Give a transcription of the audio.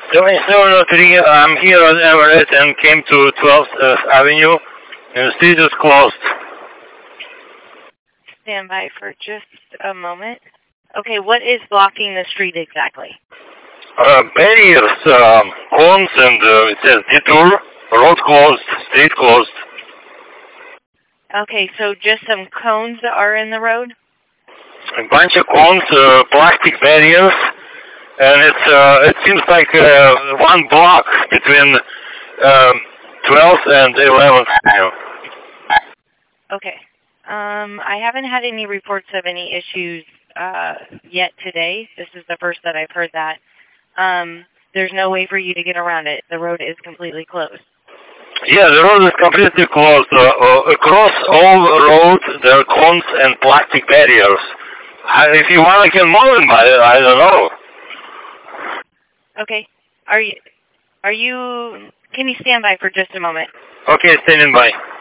7703, I'm here on Everett and came to 12th Avenue, and the street is closed. Stand by for just a moment. Okay, what is blocking the street exactly? Barriers, cones, and it says detour, road closed, street closed. Okay, so just some cones are in the road? A bunch of cones, plastic barriers, and it seems like one block between 12th and 11th Avenue. Okay. I haven't had any reports of any issues yet today. This is the first that I've heard that. There's no way for you to get around it. The road is completely closed. Yeah, the road is completely closed. Across all roads, there are cones and plastic barriers. If you want, I can move them, I don't know. Okay. Are you, can you stand by for just a moment? Okay, standing by.